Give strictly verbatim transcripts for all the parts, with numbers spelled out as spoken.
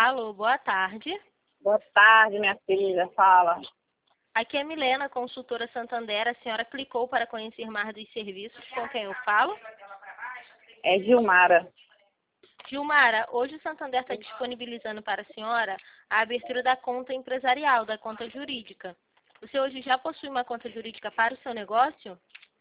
Alô, boa tarde. Boa tarde, minha filha. Fala. Aqui é Milena, consultora Santander. A senhora clicou para conhecer mais dos serviços. Com quem eu falo? É Gilmara. Gilmara, hoje o Santander está disponibilizando para a senhora a abertura da conta empresarial, da conta jurídica. Você hoje já possui uma conta jurídica para o seu negócio?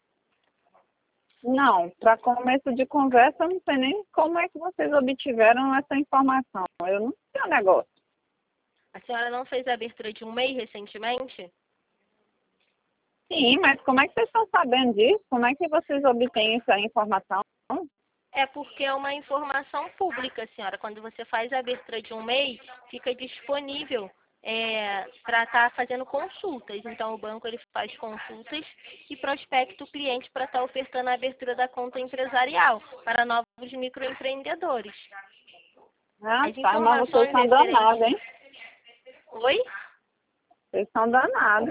Não, para começo de conversa, eu não sei nem como é que vocês obtiveram essa informação. Eu não sei o negócio. A senhora não fez a abertura de um M E I recentemente? Sim, mas como é que vocês estão sabendo disso? Como é que vocês obtêm essa informação? É porque é uma informação pública, senhora. Quando você faz a abertura de um M E I, fica disponível é, para estar fazendo consultas. Então, o banco ele faz consultas e prospecta o cliente para estar ofertando a abertura da conta empresarial para novos microempreendedores. Ah, As tá, mas vocês informações são danados, hein? Oi? Vocês são danados.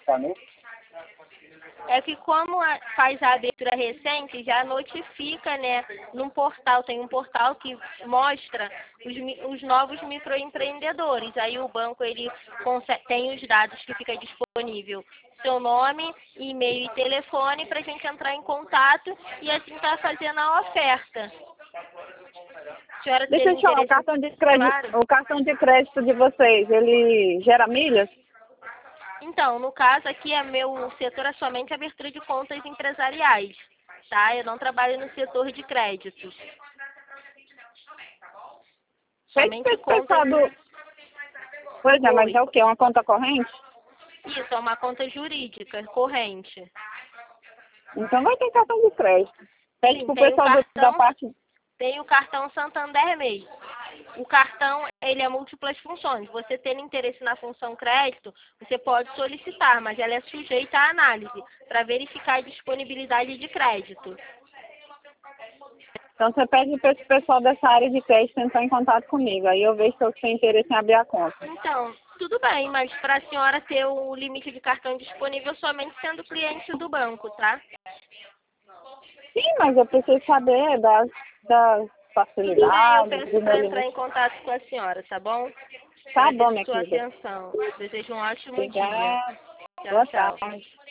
É que como a- faz a abertura recente, já notifica, né, num portal, tem um portal que mostra os, mi- os novos microempreendedores. Aí o banco ele conse- tem os dados que fica disponível, seu nome, e-mail e telefone para a gente entrar em contato e assim tá fazendo a oferta. A senhora Deixa tem eu te falar, o interesse? cartão de crédito, Claro. o cartão de crédito de vocês, ele gera milhas? Então, no caso aqui, é meu setor é somente abertura de contas empresariais, tá? Eu não trabalho no setor de créditos. Feito Somente esse contas. pessoal do... Pois é, mas Oi. é o quê? Uma conta corrente? Isso, é uma conta jurídica, corrente. Então vai ter cartão de crédito. Pede Sim, pro tem o pessoal do- da cartão, parte... tem o cartão Santander M E I. O cartão, ele é múltiplas funções. Você tendo interesse na função crédito, você pode solicitar, mas ela é sujeita à análise para verificar a disponibilidade de crédito. Então você pede para esse pessoal dessa área de crédito entrar em contato comigo. Aí eu vejo se eu tenho interesse em abrir a conta. Então, tudo bem, mas para a senhora ter o limite de cartão disponível somente sendo cliente do banco, tá? Sim, mas eu preciso saber das, das Tudo bem, eu facilidades, peço do meu para entrar em limite. contato com a senhora, tá bom? Tá bom, Agradeço minha sua querida. atenção. Desejo um ótimo dia. Obrigada. Tchau, Boa tchau. tarde.